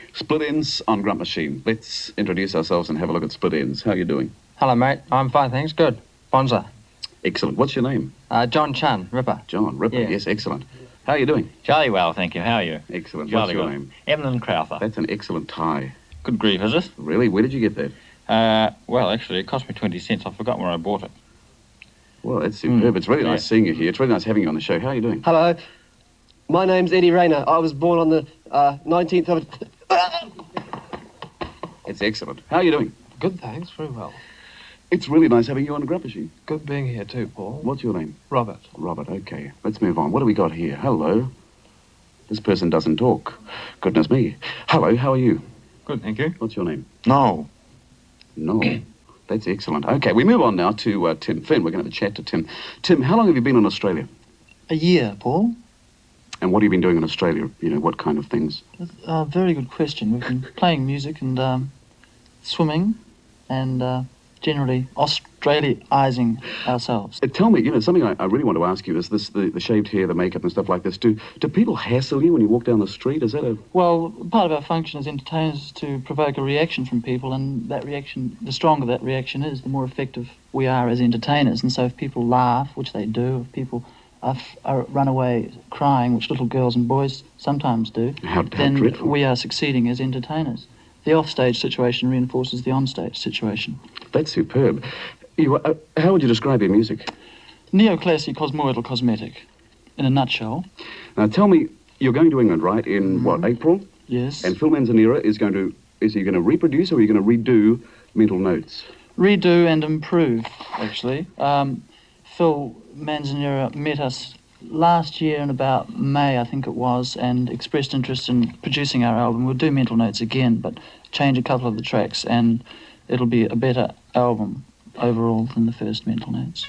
Split Ends on Grunt Machine. Let's introduce ourselves and have a look at Split Ends. How are you doing? Hello, mate. I'm fine, thanks. Good. Bonza. Excellent. What's your name? John Chan, Ripper. John Ripper. Yeah. Yes, excellent. How are you doing? Jolly well, thank you. How are you? Excellent. Jolly What's your well. name? Emlyn Crowther. That's an excellent tie. Good grief, is it? Really? Where did you get that? Well, actually, it cost me 20 cents. I forgot where I bought it. Well, that's superb. It's really nice seeing you here. It's really nice having you on the show. How are you doing? Hello. My name's Eddie Rayner. I was born on the 19th of... It's excellent. How are you doing? Good, thanks. Very well. It's really nice having you on the Grunt Machine. Good being here too, Paul. What's your name? Robert. Robert, okay. Let's move on. What do we got here? Hello. This person doesn't talk. Goodness me. Hello, how are you? Good, thank you. What's your name? No. No. That's excellent. Okay, we move on now to Tim Finn. We're going to have a chat to Tim. Tim, how long have you been in Australia? A year, Paul. And what have you been doing in Australia? You know, what kind of things? Very good question. We've been playing music and swimming and generally Australiaizing ourselves. Tell me, you know, something I really want to ask you is this, the shaved hair, the makeup and stuff like this. Do people hassle you when you walk down the street? Is that a... Well, part of our function as entertainers is to provoke a reaction from people, and that reaction, the stronger that reaction is, the more effective we are as entertainers. And so if people laugh, which they do, if people run away crying, which little girls and boys sometimes do, then dreadful. We are succeeding as entertainers. The offstage situation reinforces the onstage situation. That's superb. How would you describe your music? Neoclassic, cosmoidal, cosmetic, in a nutshell. Now tell me, you're going to England, right, in what, April? Yes. And Phil Manzanera is he going to reproduce or are you going to redo Mental Notes? Redo and improve, actually. Phil Manzanera met us last year in about May, I think it was, and expressed interest in producing our album. We'll do Mental Notes again, but change a couple of the tracks, and it'll be a better album overall than the first Mental Notes.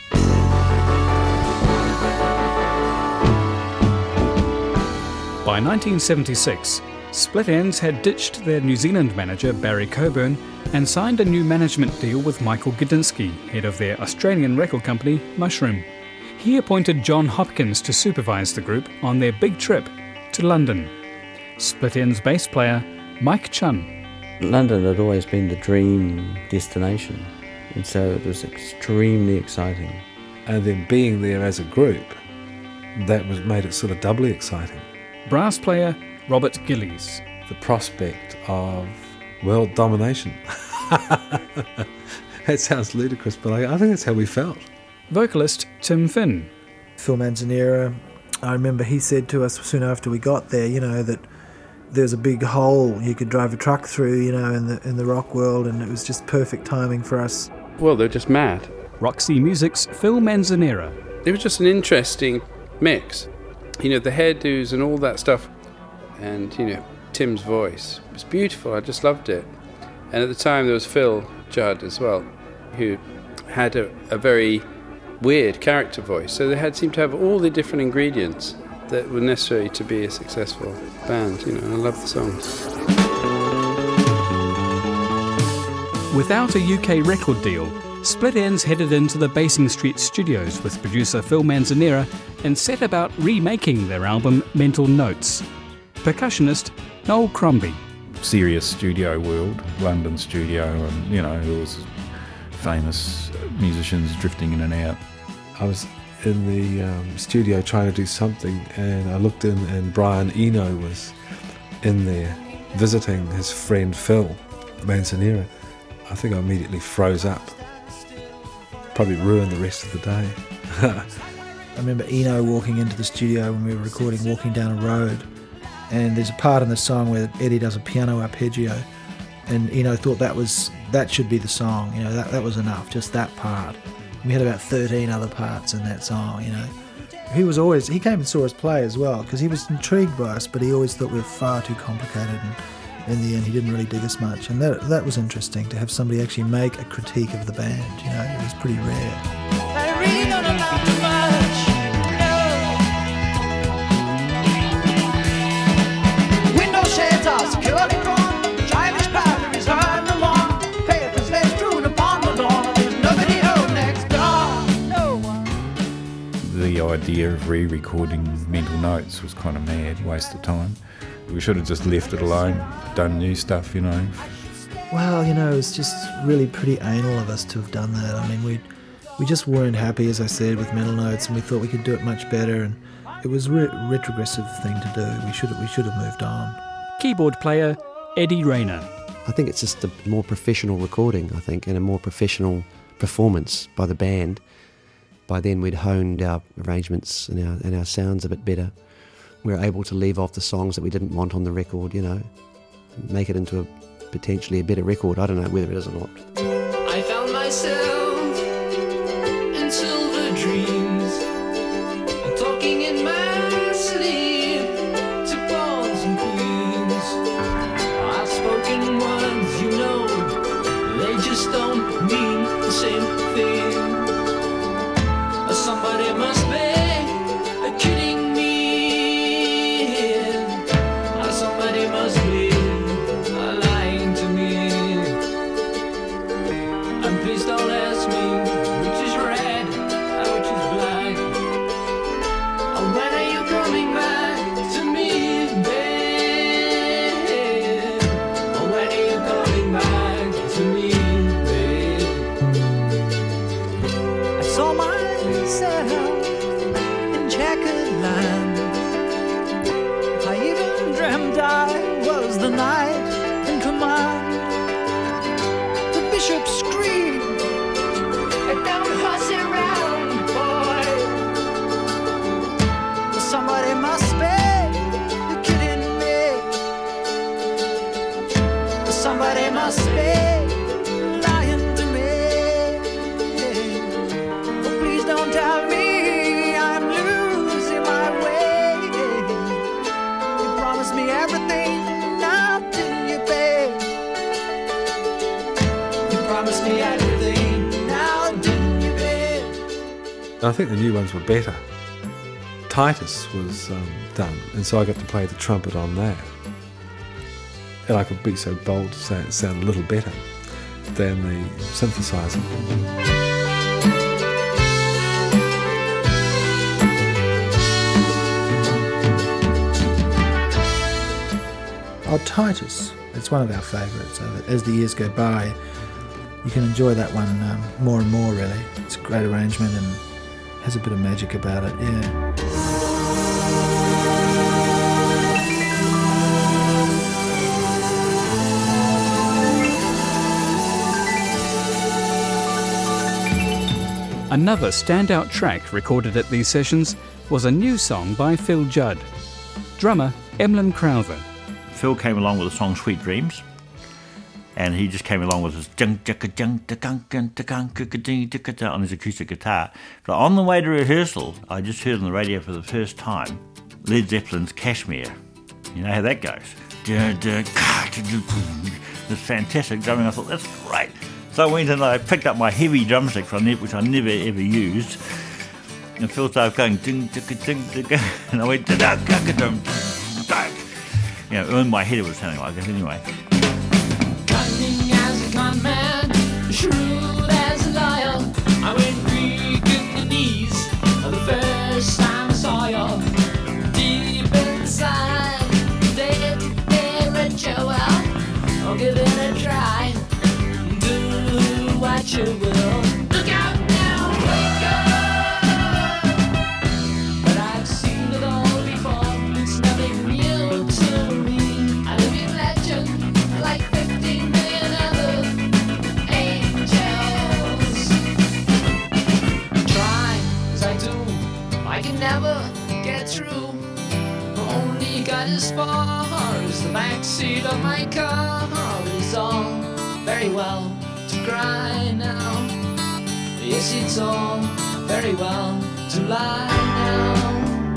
By 1976, Split Ends had ditched their New Zealand manager Barry Coburn and signed a new management deal with Michael Gudinski, head of their Australian record company Mushroom. He appointed John Hopkins to supervise the group on their big trip to London. Split Ends bass player Mike Chun. London had always been the dream destination, and so it was extremely exciting. And then being there as a group, made it sort of doubly exciting. Brass player Robert Gillies. The prospect of world domination. That sounds ludicrous, but I think that's how we felt. Vocalist Tim Finn. Phil Manzanera, I remember he said to us soon after we got there, you know, that there's a big hole you could drive a truck through, you know, in the rock world, and it was just perfect timing for us. Well, they're just mad. Roxy Music's Phil Manzanera. It was just an interesting mix. You know, the hairdos and all that stuff, and, you know, Tim's voice. It was beautiful, I just loved it. And at the time there was Phil Judd as well, who had a very weird character voice. So they seemed to have all the different ingredients that were necessary to be a successful band, you know, and I love the songs. Without a UK record deal, Split Ends headed into the Basing Street studios with producer Phil Manzanera and set about remaking their album Mental Notes. Percussionist Noel Crombie. Serious studio world, London studio, and, you know, there was famous musicians drifting in and out. I was in the studio trying to do something, and I looked in and Brian Eno was in there visiting his friend Phil Manzanera. I think I immediately froze up. Probably ruined the rest of the day. I remember Eno walking into the studio when we were recording Walking Down a Road, and there's a part in the song where Eddie does a piano arpeggio, and Eno thought that should be the song, you know, that was enough, just that part. We had about 13 other parts in that song, you know. He came and saw us play as well, because he was intrigued by us, but he always thought we were far too complicated, and in the end he didn't really dig us much. And that was interesting, to have somebody actually make a critique of the band, you know, it was pretty rare. I really don't amount to much, no. Window shades are securely drawn, childish batteries hard the lawn, papers lay strewn upon the lawn, there's nobody home next door, no one. The idea of re-recording Mental Notes was kind of mad, waste of time. We should have just left it alone, done new stuff, you know. Well, you know, it's just really pretty anal of us to have done that. I mean, we just weren't happy, as I said, with Metal Notes, and we thought we could do it much better, and it was a retrogressive thing to do. We should have moved on. Keyboard player Eddie Rayner. I think it's just a more professional recording, I think, and a more professional performance by the band. By then we'd honed our arrangements and our sounds a bit better. We were able to leave off the songs that we didn't want on the record, you know, make it into potentially a better record. I don't know whether it is or not. I found myself in silver dreams, talking in my sleep to balls and queens. I've spoken words, you know, they just don't mean the same thing. Somebody must be kidding me. Somebody must be lying to me. And please don't ask me which is red and which is black. When are you coming back to me, babe? When are you coming back to me, babe? I saw myself in checkered land. I even dreamt I was the knight in command. The bishop screamed, "Don't fuss around, boy. Somebody must be kidding me. Somebody must be lying to me. Oh, please don't tell me I'm losing my way. You promised me everything, now didn't you, babe? You promised me everything, now didn't you, babe? I think the new ones were better. Titus was done, and so I got to play the trumpet on that. And I could be so bold to say it sounded a little better than the synthesizer. Oh, Titus, it's one of our favourites. As the years go by, you can enjoy that one more and more, really. It's a great arrangement and has a bit of magic about it, yeah. Another standout track recorded at these sessions was a new song by Phil Judd. Drummer Emlyn Crowther. Phil came along with the song Sweet Dreams, and he just came along with his on his acoustic guitar. But on the way to rehearsal, I just heard on the radio for the first time Led Zeppelin's Kashmir. You know how that goes. This fantastic drumming. I thought, that's great. So I went and I picked up my heavy drumstick from it, which I never ever used, and Phil started going ding ding ding ding, and I went ding ding ding ding. You know, in my head it was sounding like it anyway. Cunning as a con man, shrewd as a liar. I went weak in the knees the first time I saw you. Deep inside, dead, well, I'll give it a try. Do what you will. Look out now, wake up! But I've seen it all before. It's nothing new to me. I live in legend like 15 million other angels. Try as I do, I can never get through. Only got as far as the backseat of my car. It's all very well to cry now. Yes, it's all very well to lie now.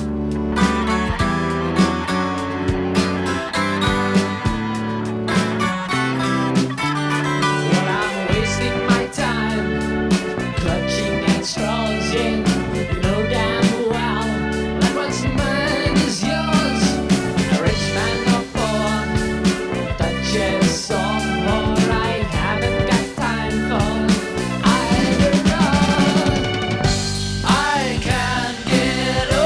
Well, I'm wasting my time clutching at straws, yeah. You know damn well that what's mine is yours. A rich man or poor, Duchess or more, I haven't got time for either or. I can't get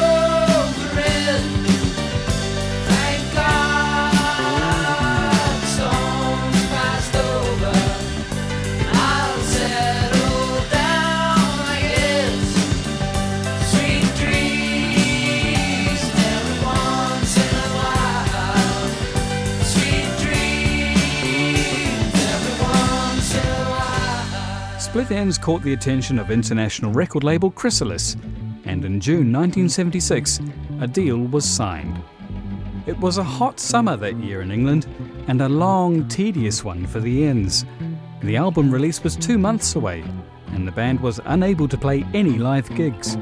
Split Enz caught the attention of international record label Chrysalis, and in June 1976, a deal was signed. It was a hot summer that year in England, and a long, tedious one for the Enz. The album release was 2 months away, and the band was unable to play any live gigs.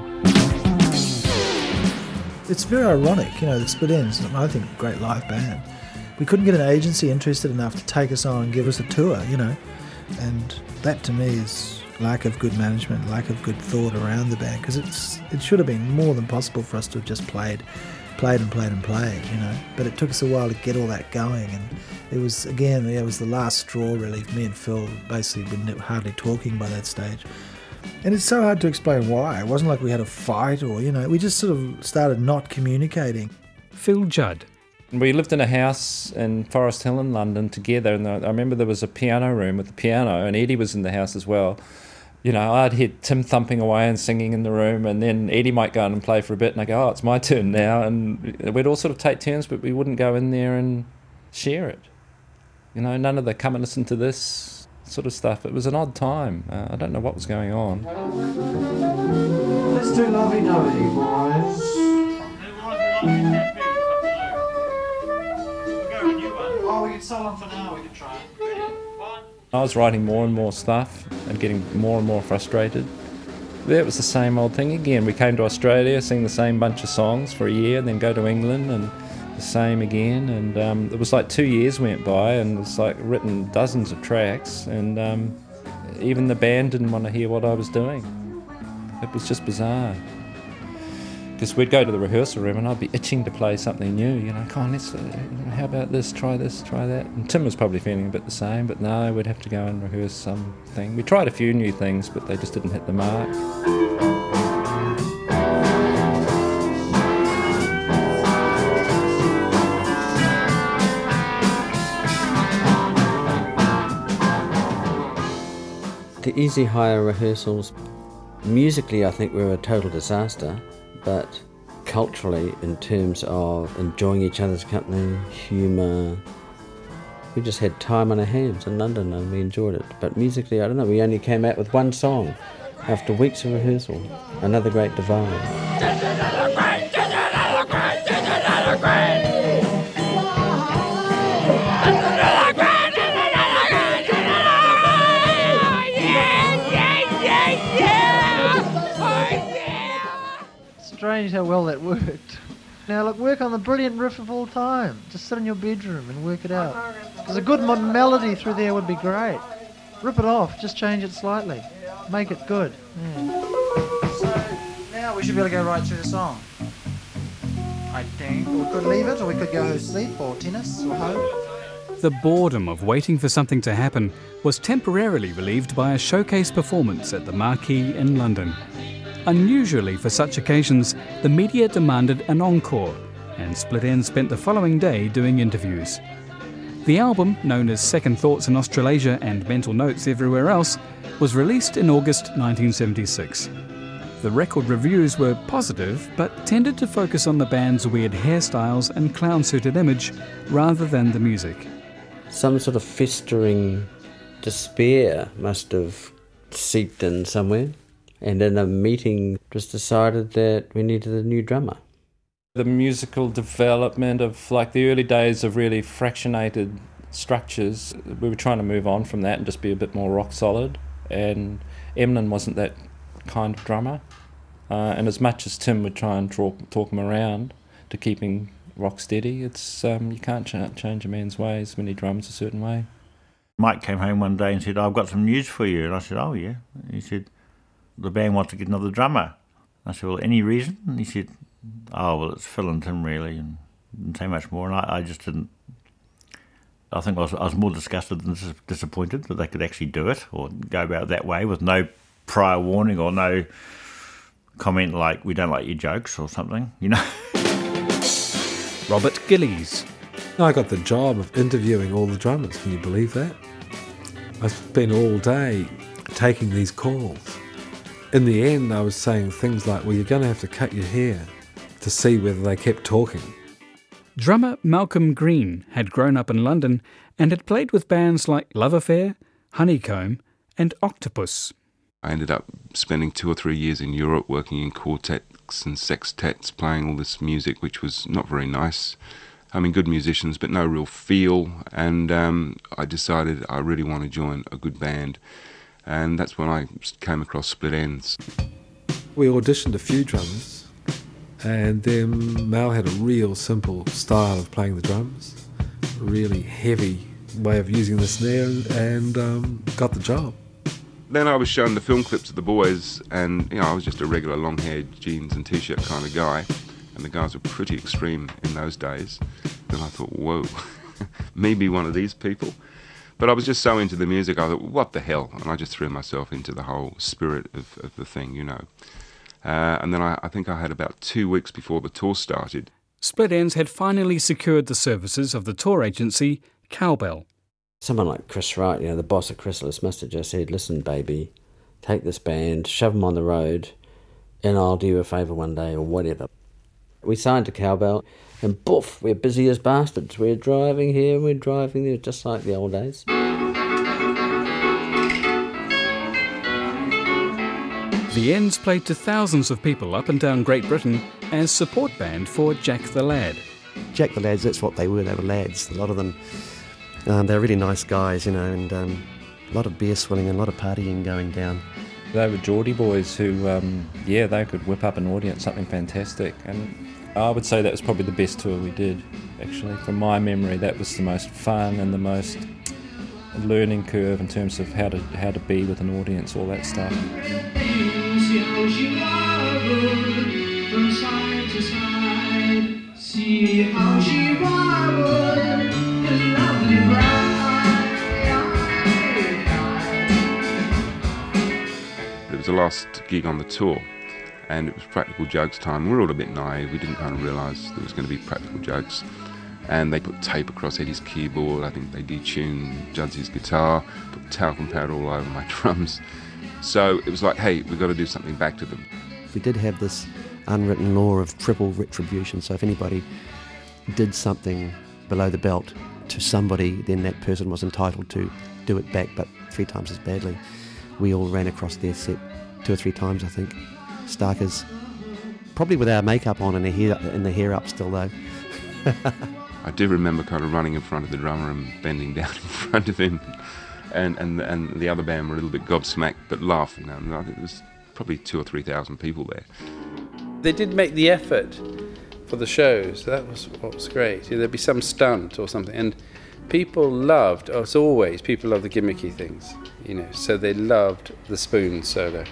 It's very ironic, the Split Enz, I think, a great live band. We couldn't get an agency interested enough to take us on and give us a tour, and that to me is lack of good management, lack of good thought around the band, because it should have been more than possible for us to have just played, but it took us a while to get all that going, and it was the last straw really. Me and Phil basically were hardly talking by that stage. And it's so hard to explain why. It wasn't like we had a fight or, we just sort of started not communicating. Phil Judd. We lived in a house in Forest Hill in London together, and I remember there was a piano room with a piano, and Eddie was in the house as well. I'd hear Tim thumping away and singing in the room, and then Eddie might go in and play for a bit, and I go, oh, it's my turn now. And we'd all sort of take turns, but we wouldn't go in there and share it. None of the come and listen to this sort of stuff. It was an odd time. I don't know what was going on. Let's do lovey-dovey, boys. Oh, we can sell them for now, we can try it. I was writing more and more stuff and getting more and more frustrated. It was the same old thing again. We came to Australia, sing the same bunch of songs for a year, and then go to England and the same again. And it was like 2 years went by, and it was like written dozens of tracks, and even the band didn't want to hear what I was doing. It was just bizarre. Because we'd go to the rehearsal room and I'd be itching to play something new, come on, let's, how about this, try that. And Tim was probably feeling a bit the same, but no, we'd have to go and rehearse something. We tried a few new things, but they just didn't hit the mark. The Easy Hire rehearsals, musically I think we were a total disaster, but culturally, in terms of enjoying each other's company, humour, we just had time on our hands in London and we enjoyed it. But musically, I don't know, we only came out with one song after weeks of rehearsal. Another Great Divide. Strange how well that worked. Now look, work on the brilliant riff of all time. Just sit in your bedroom and work it out. Because a good melody through there would be great. Rip it off, just change it slightly. Make it good. Yeah. So now we should be able to go right through the song. I think. Or we could leave it, or we could go sleep, or tennis, or home. The boredom of waiting for something to happen was temporarily relieved by a showcase performance at the Marquee in London. Unusually for such occasions, the media demanded an encore, and Split Enz spent the following day doing interviews. The album, known as Second Thoughts in Australasia and Mental Notes everywhere else, was released in August 1976. The record reviews were positive, but tended to focus on the band's weird hairstyles and clown-suited image rather than the music. Some sort of festering despair must have seeped in somewhere. And in a meeting, it was decided that we needed a new drummer. The musical development of the early days of really fractionated structures, we were trying to move on from that and just be a bit more rock solid. And Emlyn wasn't that kind of drummer. And as much as Tim would try and talk him around to keeping rock steady, it's you can't change a man's ways when he drums a certain way. Mike came home one day and said, I've got some news for you. And I said, oh yeah. He said, the band wants to get another drummer. I said, well, any reason? And he said, oh, well, it's Phil and Tim, really, and didn't say much more. And I just didn't... I think I was more disgusted than disappointed that they could actually do it or go about it that way with no prior warning or no comment like, we don't like your jokes or something, Robert Gillies. I got the job of interviewing all the drummers, can you believe that? I spent all day taking these calls. In the end, I was saying things like, well, you're going to have to cut your hair to see whether they kept talking. Drummer Malcolm Green had grown up in London and had played with bands like Love Affair, Honeycomb and Octopus. I ended up spending 2 or 3 years in Europe working in quartets and sextets, playing all this music, which was not very nice. I mean, good musicians, but no real feel. And I decided I really want to join a good band. And that's when I came across Split Enz. We auditioned a few drummers, and then Mal had a real simple style of playing the drums, a really heavy way of using the snare, and got the job. Then I was shown the film clips of the boys, and you know, I was just a regular long-haired jeans and t-shirt kind of guy, and the guys were pretty extreme in those days. Then I thought, whoa, me be one of these people? But I was just so into the music, I thought, what the hell? And I just threw myself into the whole spirit of the thing, you know. And then I think I had about 2 weeks before the tour started. Split Enz had finally secured the services of the tour agency, Cowbell. Someone like Chris Wright, you know, the boss of Chrysalis, must have just said, listen, baby, take this band, shove them on the road, and I'll do you a favour one day, or whatever. We signed to Cowbell, and poof, we're busy as bastards. We're driving here, we're driving there, just like the old days. The Enz played to thousands of people up and down Great Britain as support band for Jack the Lad. Jack the Lads, that's what they were lads, a lot of them. They're really nice guys, you know, and a lot of beer swilling and a lot of partying going down. They were Geordie boys who, they could whip up an audience, something fantastic. And I would say that was probably the best tour we did, actually. From my memory, that was the most fun and the most learning curve in terms of how to be with an audience, all that stuff. See how she wobbled, the lovely bride. It was the last gig on the tour, and it was Practical Jokes time. We were all a bit naive, we didn't kind of realise there was going to be Practical Jokes. And they put tape across Eddie's keyboard, I think they detuned Juddsy's guitar, put talcum powder all over my drums. So it was like, hey, we've got to do something back to them. We did have this unwritten law of triple retribution, so if anybody did something below the belt to somebody, then that person was entitled to do it back, but 3 times as badly. We all ran across their set 2 or 3 times, I think. Starkers. Probably with our makeup on and the hair up still, though. I do remember kind of running in front of the drummer and bending down in front of him, and the other band were a little bit gobsmacked, but laughing. And I think there was probably 2,000 or 3,000 people there. They did make the effort for the shows. That was what was great. There'd be some stunt or something, and people loved, as always, people love the gimmicky things, you know. So they loved the spoon solo.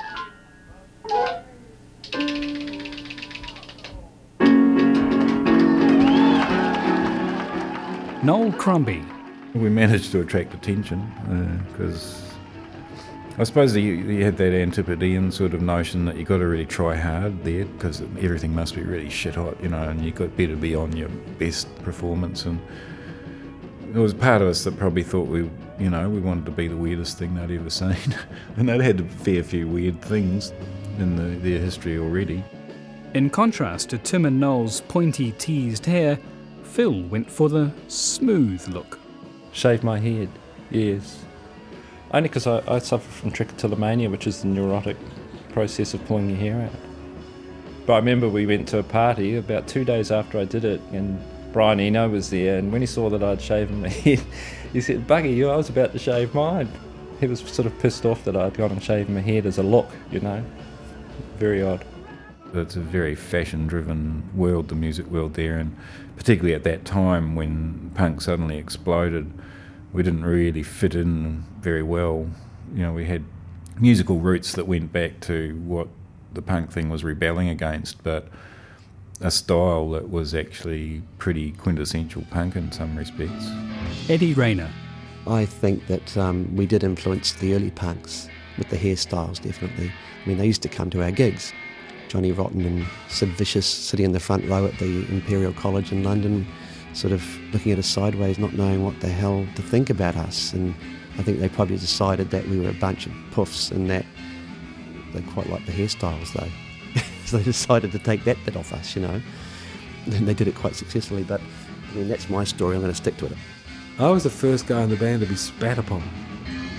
Noel Crombie. We managed to attract attention because I suppose you had that Antipodean sort of notion that you got to really try hard there because everything must be really shit hot, you know, and you got better be on your best performance. And there was part of us that probably thought we wanted to be the weirdest thing they'd ever seen, and they'd had a fair few weird things in their history already. In contrast to Tim and Noel's pointy, teased hair, Phil went for the smooth look. Shave my head, yes. Only because I suffer from trichotillomania, which is the neurotic process of pulling your hair out. But I remember we went to a party about 2 days after I did it, and Brian Eno was there, and when he saw that I'd shaven my head, he said, "Buggy, I was about to shave mine." He was sort of pissed off that I'd gone and shaved my head as a look, you know. Very odd. It's a very fashion-driven world, the music world there, and particularly at that time when punk suddenly exploded, we didn't really fit in very well. You know, we had musical roots that went back to what the punk thing was rebelling against, but a style that was actually pretty quintessential punk in some respects. Eddie Rayner. I think that we did influence the early punks with the hairstyles, definitely. I mean, they used to come to our gigs. Johnny Rotten and Sid Vicious sitting in the front row at the Imperial College in London, sort of looking at us sideways, not knowing what the hell to think about us. And I think they probably decided that we were a bunch of puffs and that they quite liked the hairstyles, though. So they decided to take that bit off us, you know. And they did it quite successfully, but I mean, that's my story. I'm going to stick to it. I was the first guy in the band to be spat upon.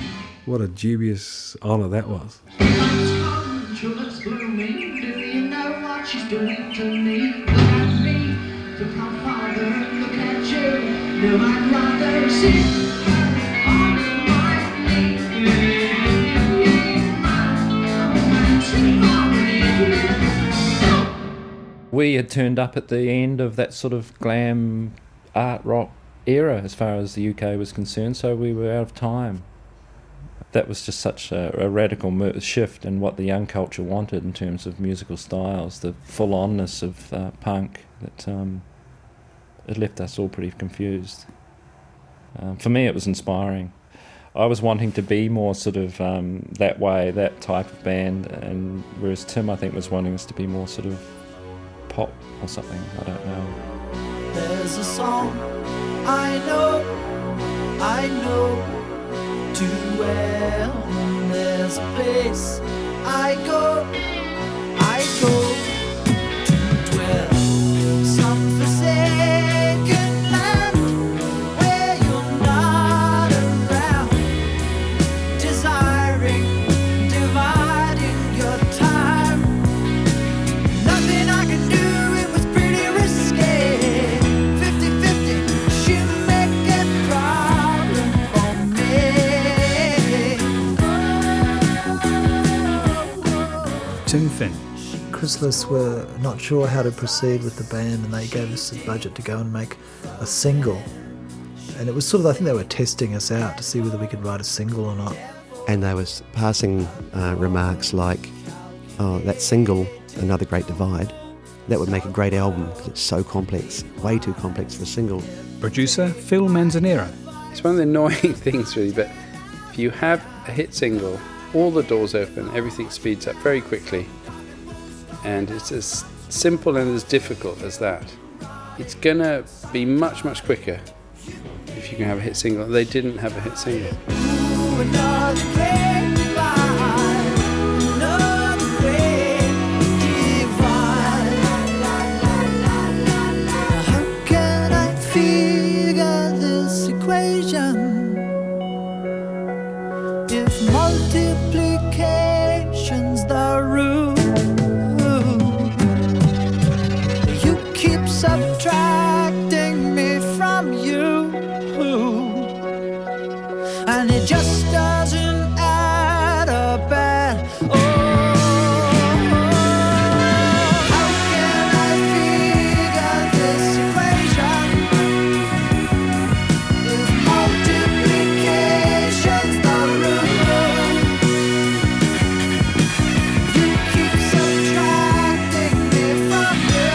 What a dubious honour that was. Tulips blooming, do you know what she's doing to me? Look at me, look how father, look at you. No, I'd rather see her on my knee. We had turned up at the end of that sort of glam art rock era as far as the UK was concerned, so we were out of time. That was just such a radical shift in what the young culture wanted in terms of musical styles, the full-onness of punk, that it left us all pretty confused. For me, it was inspiring. I was wanting to be more sort of that way, that type of band, and whereas Tim, I think, was wanting us to be more sort of pop or something, I don't know. There's a song I know too well. There's a place I go to dwell. Some forsaken land where you're not around, dividing your time. Nothing I can do, it was pretty risky. 50-50, she make it problem for me. Tim Finn. Chrysalis were not sure how to proceed with the band, and they gave us a budget to go and make a single. And it was sort of, I think they were testing us out to see whether we could write a single or not. And they was passing remarks like, oh, that single, Another Great Divide, that would make a great album because it's so complex, way too complex for a single. Producer Phil Manzanera. It's one of the annoying things, really, but if you have a hit single, all the doors open, everything speeds up very quickly, and it's as simple and as difficult as that. It's gonna be much, much quicker if you can have a hit single. They didn't have a hit single. Another great divide, another great divide. How can I figure this equation if multiplication's the rule? You keep subtracting me from you, and it just doesn't add up at all. How can I figure this equation if multiplication's the rule? You keep subtracting me from you,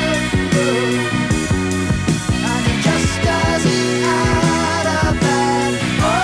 and it just doesn't add up at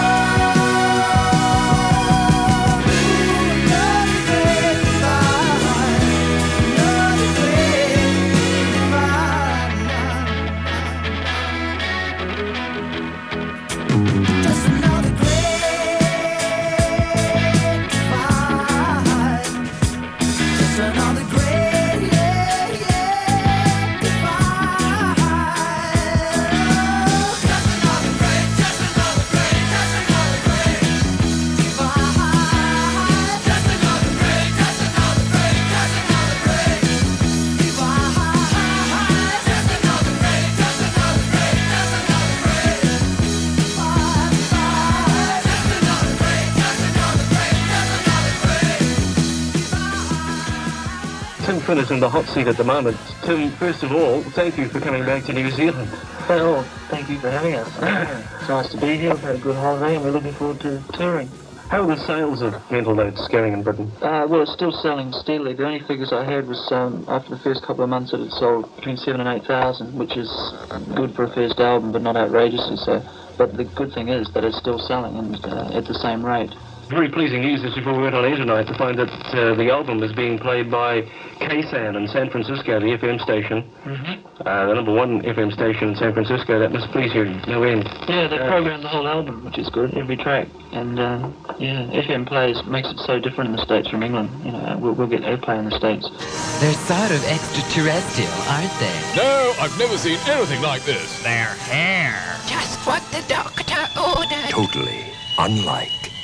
Tim Finn is in the hot seat at the moment. Tim, first of all, thank you for coming back to New Zealand. Well, thank you for having us. It's nice to be here. We've had a good holiday and we're looking forward to touring. How are the sales of Mental Notes going in Britain? Well, it's still selling steadily. The only figures I had was after the first couple of months that it sold between 7,000 and 8,000, which is good for a first album, but not outrageously so. But the good thing is that it's still selling and at the same rate. Very pleasing news as before we went on air tonight to find that the album is being played by KSAN in San Francisco, the FM station. Mm-hmm. The number one FM station in San Francisco. That must please you no end. Yeah, they programmed the whole album, which is good, every track. And yeah, FM plays makes it so different in the States from England. You know, we'll get airplay in the States. They're sort of extraterrestrial, aren't they? No, I've never seen anything like this. Their hair. Just what the doctor ordered. Totally unlike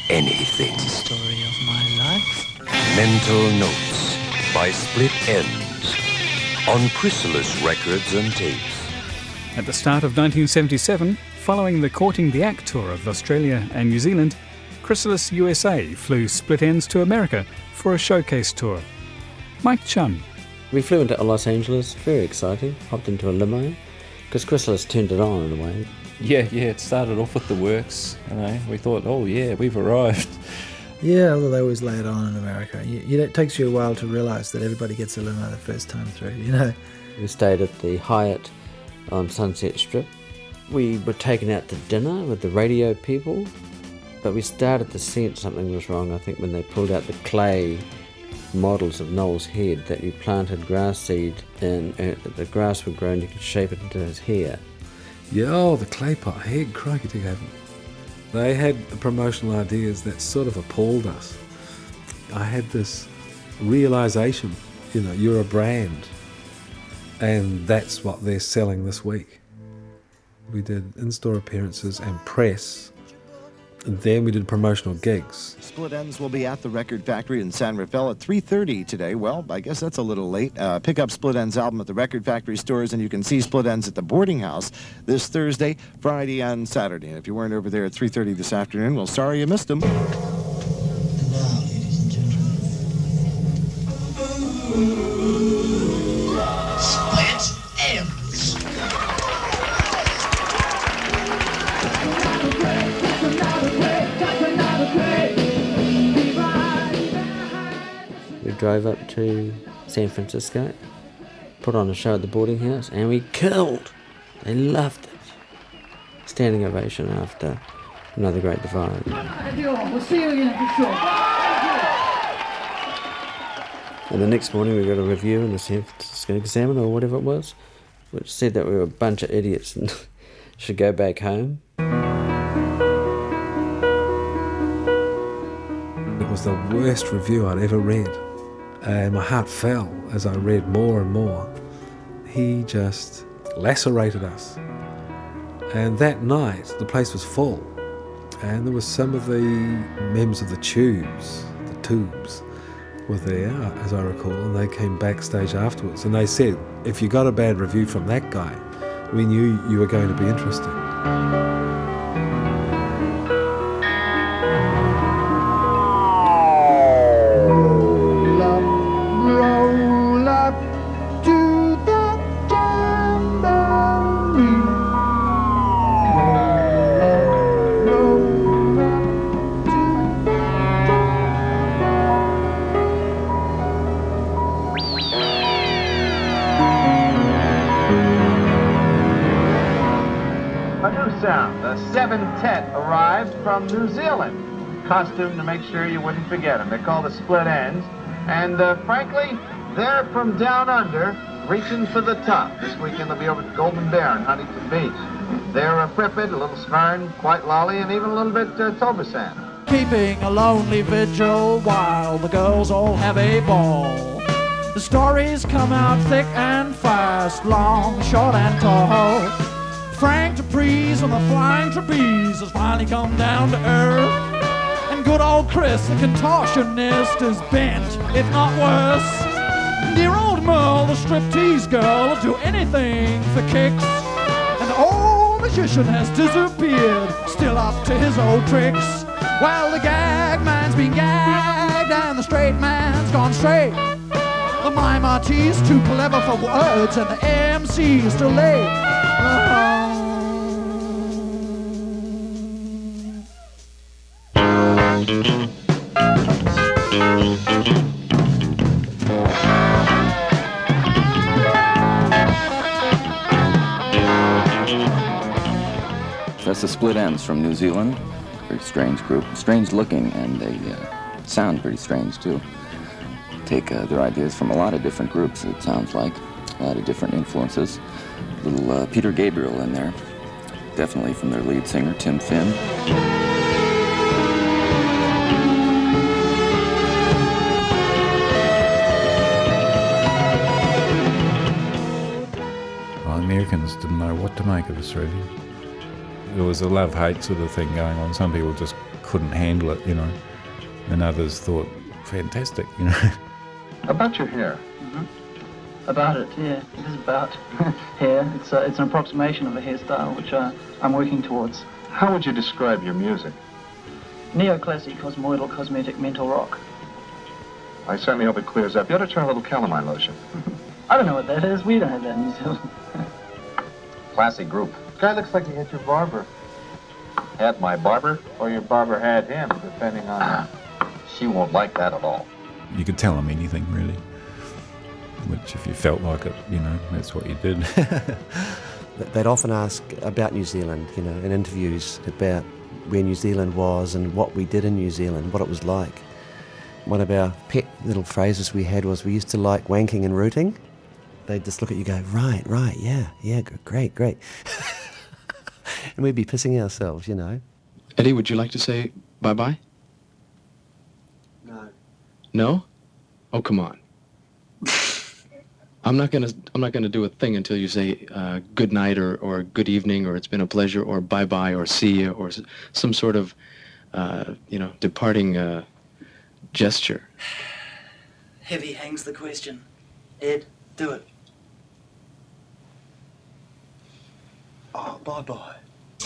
anything. It's the story of my life. Mental Notes by Split Ends on Chrysalis Records and Tapes. At the start of 1977, following the Courting the Act tour of Australia and New Zealand, Chrysalis USA flew Split Ends to America for a showcase tour. Mike Chun. We flew into Los Angeles, very exciting, hopped into a limo, because Chrysalis turned it on in a way. Yeah, it started off with the works, we thought, oh yeah, we've arrived. Yeah, although they always lay it on in America. It takes you a while to realise that everybody gets a limo the first time through, We stayed at the Hyatt on Sunset Strip. We were taken out to dinner with the radio people, but we started to sense something was wrong, I think, when they pulled out the clay models of Noel's head that you planted grass seed in, and the grass would grow and you could shape it into his hair. Yeah, the clay pot head, crikey to heaven. They had promotional ideas that sort of appalled us. I had this realisation, you're a brand, and that's what they're selling this week. We did in-store appearances and press, and then we did promotional gigs. Split Ends will be at the Record Factory in San Rafael at 3:30 today. Well, I guess that's a little late. Pick up Split Ends album at the Record Factory stores, and you can see Split Ends at the Boarding House this Thursday, Friday, and Saturday. And if you weren't over there at 3:30 this afternoon, well, sorry you missed them. And now, ladies and gentlemen, Split Ends. We drove up to San Francisco, put on a show at the Boarding House, and we killed. They loved it. Standing ovation after Another Great Divide. We'll see you again for sure. And the next morning we got a review in the San Francisco Examiner or whatever it was, which said that we were a bunch of idiots and should go back home. It was the worst review I'd ever read, and my heart fell as I read more and more. He just lacerated us. And that night the place was full, and there was some of the members of the Tubes were there, as I recall, and they came backstage afterwards, and they said, if you got a bad review from that guy, we knew you were going to be interesting. Roll up to the jamboree. Roll up to A new sound, the 7-Tet, arrived from New Zealand. Costume to make sure you wouldn't forget them. They're called the Split Ends. And frankly, they're from down under, reaching for the top. This weekend they'll be over at Golden Bear in Huntington Beach. They're a Pripyat, a little Smyrn, quite lolly, and even a little bit Tobasan. keeping a lonely vigil while the girls all have a ball. The stories come out thick and fast, long, short, and tall. Frank Dupree's on the flying trapeze has finally come down to earth. And good old Chris, the contortionist, is bent, if not worse. Dear old Merle, the striptease girl, will do anything for kicks. And the old magician has disappeared, still up to his old tricks. While the gag man's been gagged and the straight man's gone straight. The mime artiste too clever for words and the MC's too late. That's the Split Ends from New Zealand. Very strange group, strange looking, and they sound pretty strange too. Take their ideas from a lot of different groups, it sounds like. A lot of different influences. Little Peter Gabriel in there. Definitely from their lead singer, Tim Finn. Well, Americans didn't know what to make of us, really. There was a love-hate sort of thing going on. Some people just couldn't handle it, you know, and others thought, fantastic, you know. About your hair. About it, yeah. It is about hair. It's an approximation of a hairstyle which I'm working towards. How would you describe your music? Neoclassic, cosmoidal, cosmetic, mental rock. I certainly hope it clears up. You ought to try a little calamine lotion. I don't know what that is. We don't have that in New Zealand. Classy group. Guy looks like he had your barber. Had my barber? Or your barber had him, depending on... She won't like that at all. You could tell them anything, really. Which, if you felt like it, you know, that's what you did. They'd often ask about New Zealand, you know, in interviews about where New Zealand was and what we did in New Zealand, what it was like. One of our pet little phrases we had was we used to like wanking and rooting. They'd just look at you and go, right, yeah, great. And we'd be pissing ourselves, you know. Eddie, would you like to say bye-bye? No. No? Oh, come on. I'm not gonna do a thing until you say good night or good evening or it's been a pleasure or bye-bye or see you or some sort of, departing gesture. Heavy hangs the question. Ed, do it. Oh, bye-bye.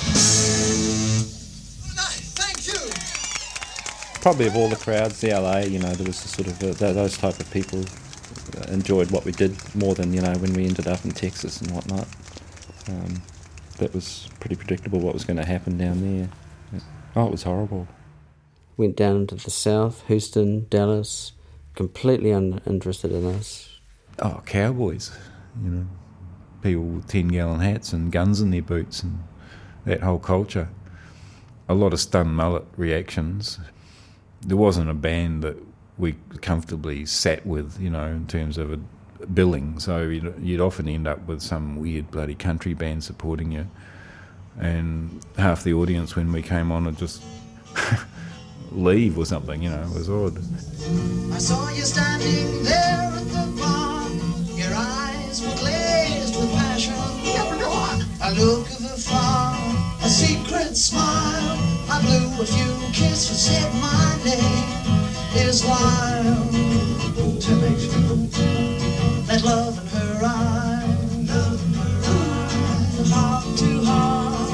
Thank you. Probably of all the crowds, the LA, you know, there was a sort of those type of people enjoyed what we did more than, you know, when we ended up in Texas and whatnot. That was pretty predictable what was going to happen down there. Oh, it was horrible. Went down to the south, Houston, Dallas, completely uninterested in us. Oh, cowboys, you know, people with 10-gallon hats and guns in their boots and that whole culture. A lot of stunned mullet reactions. There wasn't a band that we comfortably sat with, you know, in terms of a billing. So you'd often end up with some weird bloody country band supporting you. And half the audience when we came on would just leave or something, you know, it was odd. I saw you standing there at the bar. Your eyes were glazed with passion. A look of afar, a secret smile. I blew a few kisses, said my name is wild. To make sure that love in her eyes, heart to heart,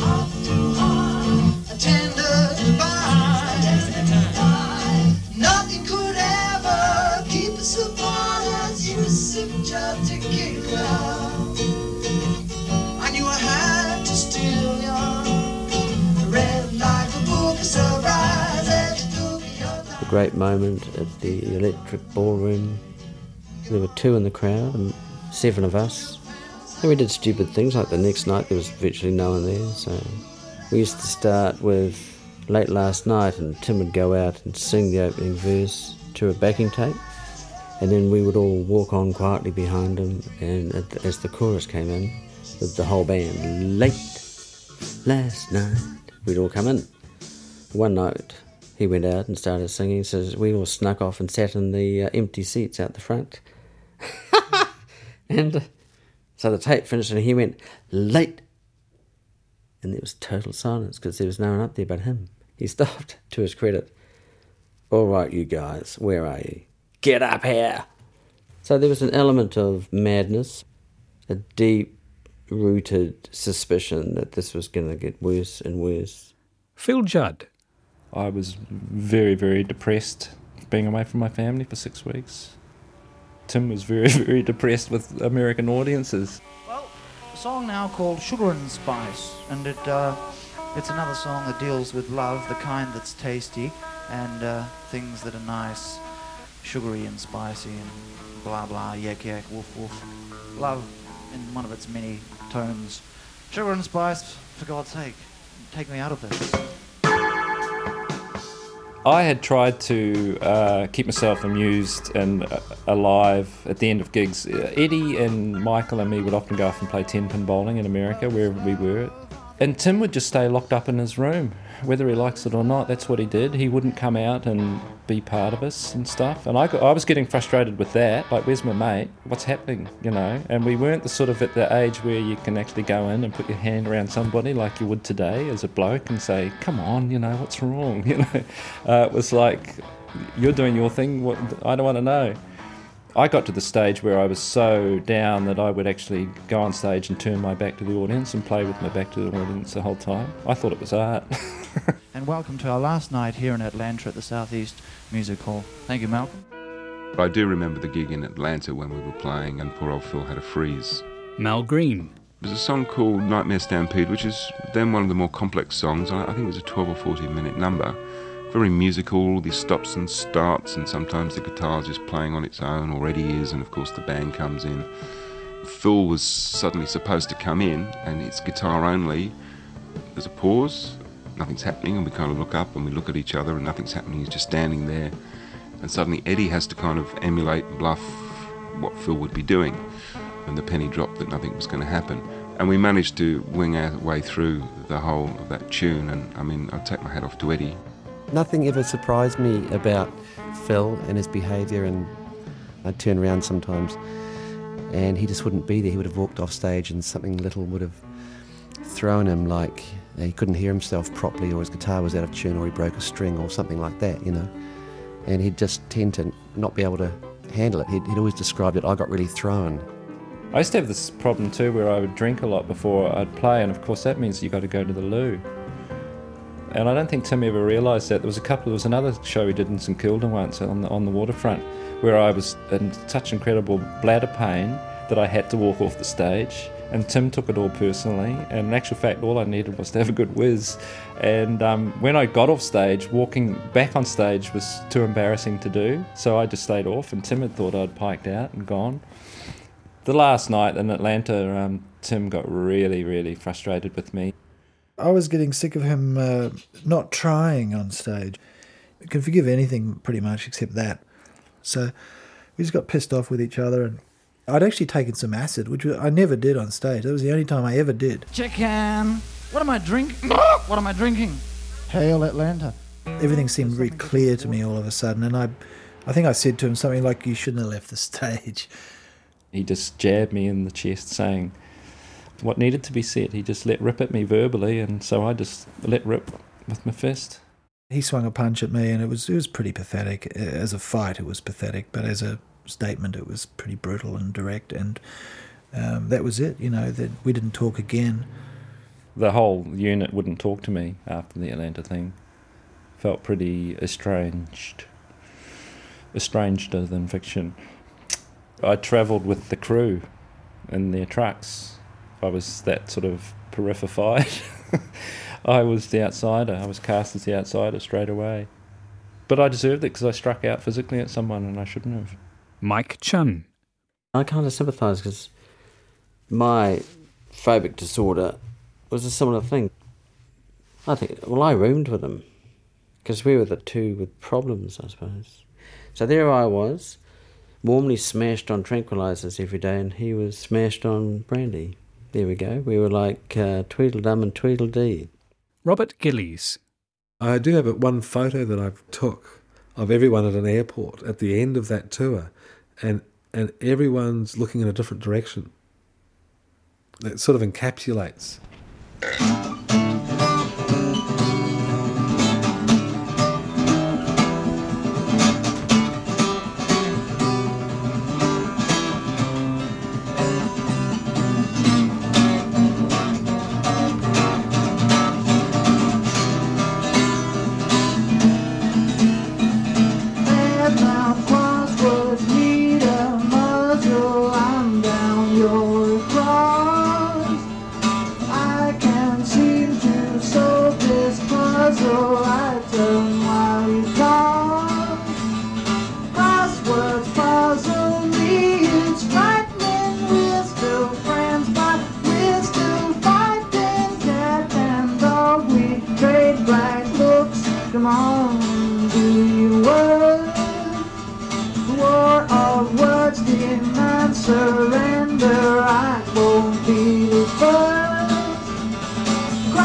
a tender goodbye. Nothing could ever keep us apart as you sipped your tequila. I knew I had to steal your red like a book of surprise that you took your A great moment at the Electric Ballroom. There were 2 in the crowd and 7 of us. And we did stupid things, like the next night there was virtually no one there. So we used to start with Late Last Night and Tim would go out and sing the opening verse to a backing tape. And then we would all walk on quietly behind him, and as the chorus came in, with the whole band, late last night, we'd all come in. One night he went out and started singing, so we all snuck off and sat in the empty seats out the front. And so the tape finished and he went, late. And there was total silence because there was no one up there but him. He stopped, to his credit. All right, you guys, where are you? Get up here. So there was an element of madness, a deep-rooted suspicion that this was going to get worse and worse. Phil Judd. I was very, very depressed being away from my family for 6 weeks. Tim was very, very depressed with American audiences. Well, a song now called Sugar and Spice, and it's another song that deals with love, the kind that's tasty, and things that are nice, sugary and spicy, and blah blah, yak yak, woof woof. Love in one of its many tones. Sugar and spice, for God's sake, take me out of this. I had tried to keep myself amused and alive at the end of gigs. Eddie and Michael and me would often go off and play 10-pin bowling in America, wherever we were. And Tim would just stay locked up in his room, whether he likes it or not. That's what he did. He wouldn't come out and be part of us and stuff. And I was getting frustrated with that. Like, where's my mate? What's happening? You know? And we weren't the sort of at the age where you can actually go in and put your hand around somebody like you would today as a bloke and say, come on, you know, what's wrong? You know, it was like, you're doing your thing. What, I don't want to know. I got to the stage where I was so down that I would actually go on stage and turn my back to the audience and play with my back to the audience the whole time. I thought it was art. And welcome to our last night here in Atlanta at the Southeast Music Hall. Thank you, Malcolm. I do remember the gig in Atlanta when we were playing and poor old Phil had a freeze. Mal Green. There's a song called Nightmare Stampede, which is then one of the more complex songs. I think it was a 12 or 14 minute number. Very musical, these stops and starts, and sometimes the guitar's just playing on its own, already is, and of course the band comes in. Phil was suddenly supposed to come in, and it's guitar only. There's a pause, nothing's happening, and we kind of look up and we look at each other and nothing's happening, he's just standing there. And suddenly Eddie has to kind of emulate and bluff what Phil would be doing. And the penny dropped that nothing was going to happen. And we managed to wing our way through the whole of that tune, and I mean, I'd take my hat off to Eddie. Nothing ever surprised me about Phil and his behaviour, and I'd turn around sometimes and he just wouldn't be there. He would have walked off stage and something little would have thrown him, like he couldn't hear himself properly, or his guitar was out of tune, or he broke a string or something like that, you know. And he'd just tend to not be able to handle it. He'd always described it, I got really thrown. I used to have this problem too where I would drink a lot before I'd play, and of course that means you've got to go to the loo. And I don't think Tim ever realised that. There was another show we did in St Kilda once on the waterfront where I was in such incredible bladder pain that I had to walk off the stage, and Tim took it all personally, and in actual fact all I needed was to have a good whiz. And when I got off stage, walking back on stage was too embarrassing to do, so I just stayed off, and Tim had thought I'd piked out and gone. The last night in Atlanta, Tim got really, really frustrated with me. I was getting sick of him not trying on stage. I can forgive anything pretty much except that. So we just got pissed off with each other, and I'd actually taken some acid, which I never did on stage. That was the only time I ever did. Chicken! What am I drinking? What am I drinking? Hail Atlanta. Everything seemed very clear to me all of a sudden, and I think I said to him something like, you shouldn't have left the stage. He just jabbed me in the chest saying what needed to be said. He just let rip at me verbally, and so I just let rip with my fist. He swung a punch at me, and it was pretty pathetic. As a fight, it was pathetic, but as a statement, it was pretty brutal and direct, and that was it, you know, that we didn't talk again. The whole unit wouldn't talk to me after the Atlanta thing. Felt pretty estrangeder than fiction. I travelled with the crew in their trucks. I was that sort of periphered. I was the outsider. I was cast as the outsider straight away. But I deserved it because I struck out physically at someone and I shouldn't have. Mike Chun. I kind of sympathise because my phobic disorder was a similar thing. I roomed with him because we were the two with problems, I suppose. So there I was, warmly smashed on tranquilizers every day, and he was smashed on brandy. There we go. We were like Tweedledum and Tweedledee. Robert Gillies. I do have one photo that I took of everyone at an airport at the end of that tour, and everyone's looking in a different direction. It sort of encapsulates. Come on, do you work? War of words demand surrender. I won't be the first.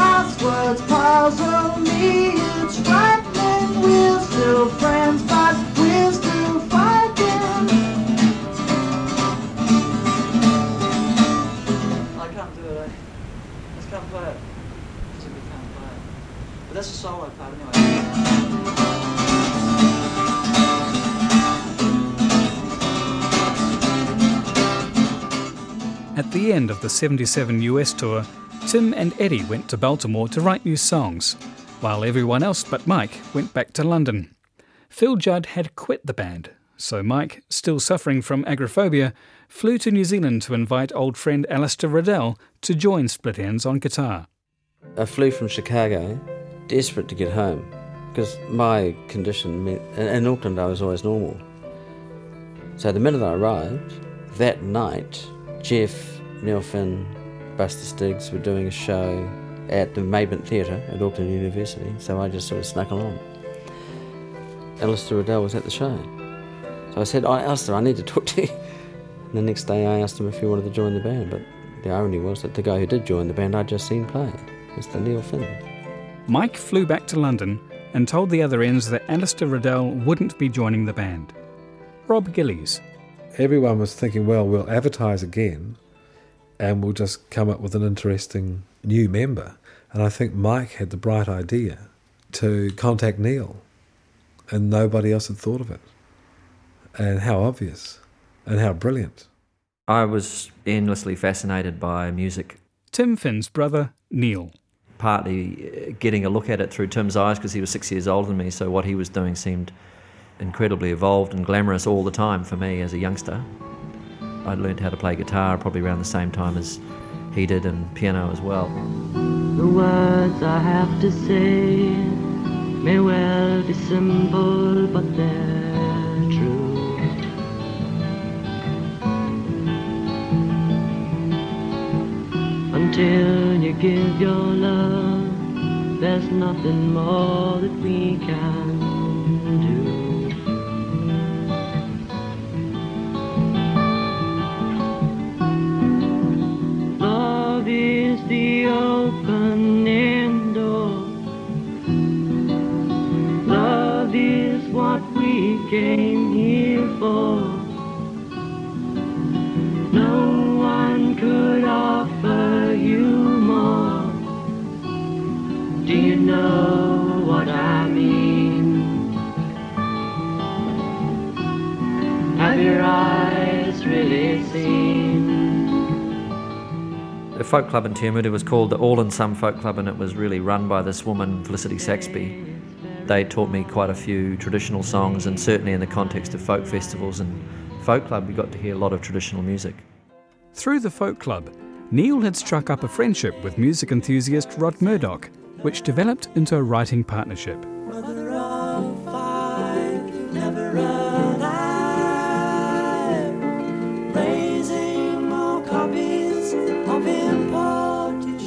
At the end of the 77 US tour, Tim and Eddie went to Baltimore to write new songs, while everyone else but Mike went back to London. Phil Judd had quit the band, so Mike, still suffering from agoraphobia, flew to New Zealand to invite old friend Alistair Riddell to join Split Enz on guitar. I flew from Chicago, desperate to get home, because my condition meant, in Auckland I was always normal. So the minute I arrived, that night, Jeff, Neil Finn, Buster Stiggs were doing a show at the Maidment Theatre at Auckland University, so I just sort of snuck along. Alistair Riddell was at the show. So I said, Alistair, I need to talk to you. And the next day I asked him if he wanted to join the band, but the irony was that the guy who did join the band I'd just seen play, Mr. Neil Finn. Mike flew back to London and told the other Ends that Alistair Riddell wouldn't be joining the band. Rob Gillies. Everyone was thinking, well, we'll advertise again and we'll just come up with an interesting new member. And I think Mike had the bright idea to contact Neil, and nobody else had thought of it. And how obvious and how brilliant. I was endlessly fascinated by music. Tim Finn's brother, Neil. Partly getting a look at it through Tim's eyes because he was 6 years older than me, so what he was doing seemed incredibly evolved and glamorous all the time for me as a youngster. I learned how to play guitar probably around the same time as he did, and piano as well. The words I have to say may well be simple, but they're true. Until you give your love, there's nothing more that we can do. Love is the opening door. Love is what we came here for. No one could offer you more. Do you know what I mean? Have your eyes really seen? The folk club in Te Amutu was called the All in Some Folk Club, and it was really run by this woman, Felicity Saxby. They taught me quite a few traditional songs, and certainly in the context of folk festivals and folk club, we got to hear a lot of traditional music. Through the folk club, Neil had struck up a friendship with music enthusiast Rod Murdoch, which developed into a writing partnership. Mother of five, never alive, raising more copies of imported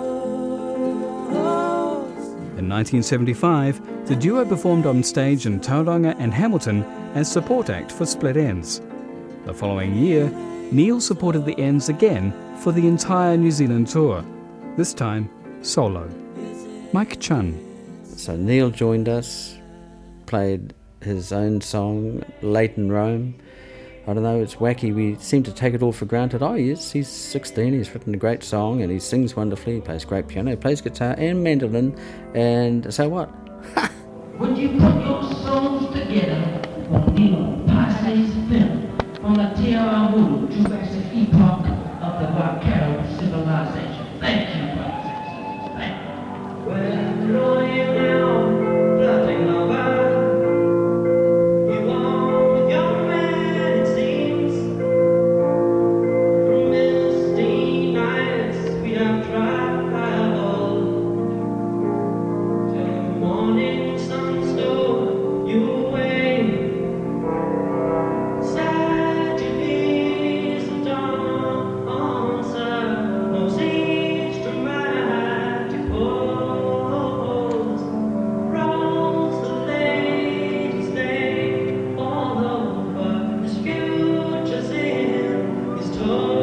shows. In 1975, the duo performed on stage in Tauranga and Hamilton as support act for Split Enz. The following year, Neil supported the Ends again for the entire New Zealand tour, this time solo. Mike Chun. So Neil joined us, played his own song, Late in Rome. I don't know, it's wacky, we seem to take it all for granted. Oh yes, he's 16, he's written a great song and he sings wonderfully, he plays great piano, he plays guitar and mandolin, and so what? Would you put your souls together on Neil Pisces film on the Te Amutu Jurassic epoch of the Vaquero civilization? Thank you, brothers and sisters. Thank you. We're throwing down, nothing over. You are with your man, it seems. From misty nights we have traveled till the morning sun stole you away. Sad to be the dawn, sir, those each dramatic pose. Rolls the lady's name all over, his future's in his toes.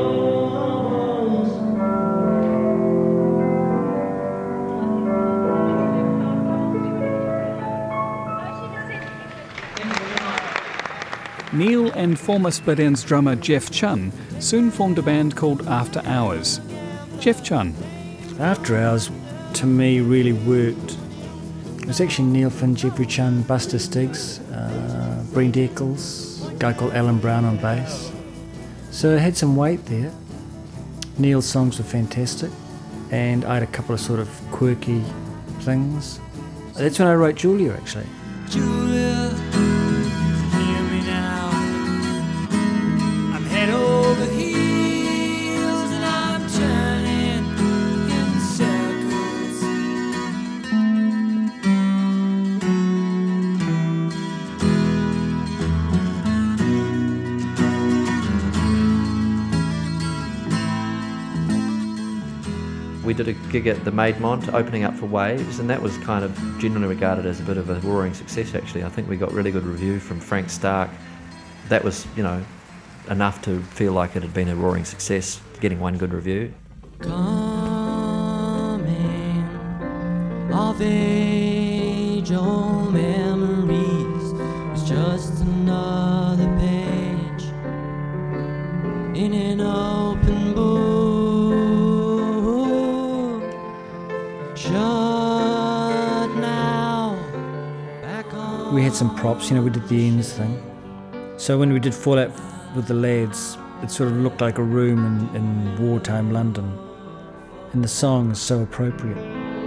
Neil and former Split Enz drummer Jeff Chun soon formed a band called After Hours. Jeff Chun. After Hours, to me, really worked. It was actually Neil Finn, Jeffrey Chun, Buster Stiggs, Brent Eccles, a guy called Alan Brown on bass. So it had some weight there. Neil's songs were fantastic, and I had a couple of sort of quirky things. That's when I wrote Julia, actually. Julia, hear me now. I'm head over heels and I'm turning in circles. We did a gig at the Maidmont opening up for Waves, and that was kind of generally regarded as a bit of a roaring success, actually. I think we got really good review from Frank Stark. That was, you know, enough to feel like it had been a roaring success, getting one good review. Coming of age, old memories is just another page in an open book. Shut now. Back on. We had some props, you know, we did the ends thing. So when we did Fallout with the Lads, it sort of looked like a room in wartime London. And the song is so appropriate.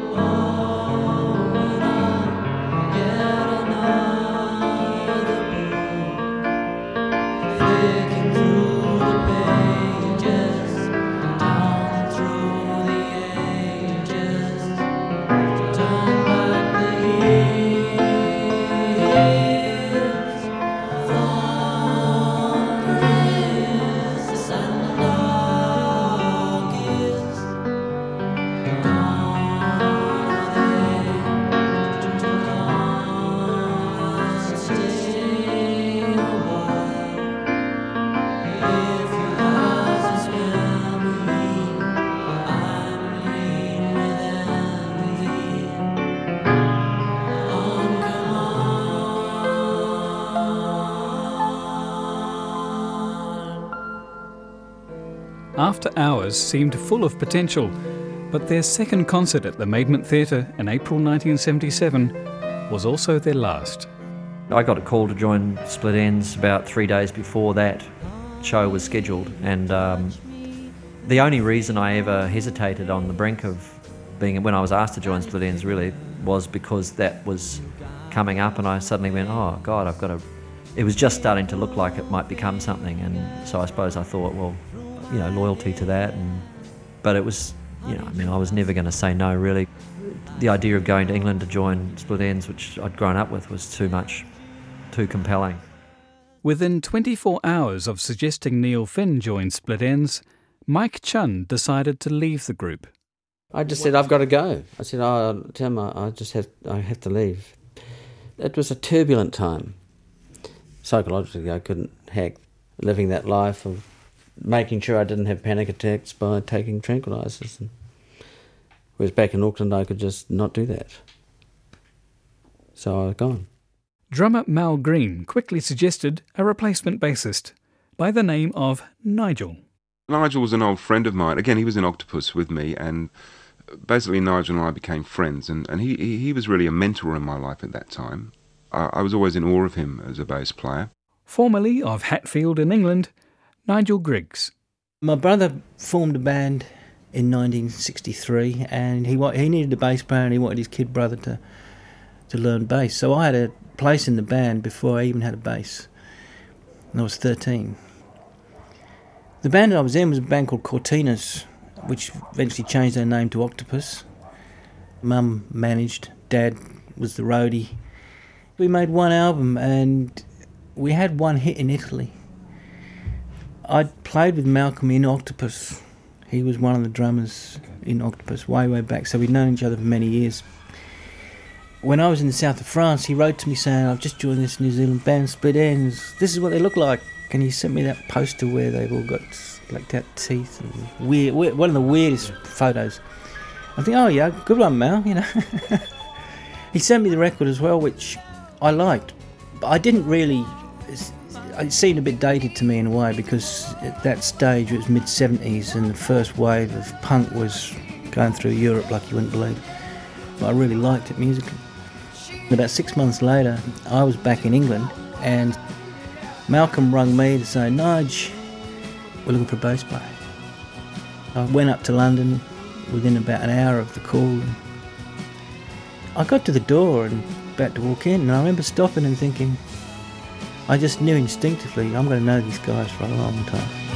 After Hours seemed full of potential, but their second concert at the Maidmont Theatre in April 1977 was also their last. I got a call to join Split Enz about 3 days before that show was scheduled, and the only reason I ever hesitated on the brink of being, when I was asked to join Split Enz really, was because that was coming up, and I suddenly went, oh God, I've got to... It was just starting to look like it might become something, and so I suppose I thought, well, you know, loyalty to that, but it was, you know, I mean, I was never going to say no, really. The idea of going to England to join Split Enz, which I'd grown up with, was too much, too compelling. Within 24 hours of suggesting Neil Finn join Split Enz, Mike Chun decided to leave the group. I just said, I've got to go. I said, oh, Tim, I have to leave. It was a turbulent time. Psychologically, I couldn't hack living that life of making sure I didn't have panic attacks by taking tranquilizers. Whereas back in Auckland, I could just not do that. So I was gone. Drummer Mal Green quickly suggested a replacement bassist by the name of Nigel. Nigel was an old friend of mine. Again, he was in Octopus with me, and basically Nigel and I became friends, and he was really a mentor in my life at that time. I was always in awe of him as a bass player. Formerly of Hatfield in England, Nigel Griggs. My brother formed a band in 1963, and he needed a bass player, and he wanted his kid brother to learn bass. So I had a place in the band before I even had a bass, and I was 13. The band that I was in was a band called Cortinas, which eventually changed their name to Octopus. Mum managed, Dad was the roadie. We made one album, and we had one hit in Italy. I'd played with Malcolm in Octopus. He was one of the drummers in Octopus way back, so we'd known each other for many years. When I was in the south of France, he wrote to me saying, I've just joined this New Zealand band, Split Enz. This is what they look like. And he sent me that poster where they've all got blacked out teeth and weird, one of the weirdest photos. I think, oh yeah, good one, Mal, you know. He sent me the record as well, which I liked. But I didn't really... It seemed a bit dated to me in a way, because at that stage it was mid-70s and the first wave of punk was going through Europe like you wouldn't believe. But I really liked it musically. About 6 months later, I was back in England, and Malcolm rang me to say, Nige, we're looking for a bass player. I went up to London within about an hour of the call. I got to the door and about to walk in, and I remember stopping and thinking, I just knew instinctively I'm going to know these guys for a long time.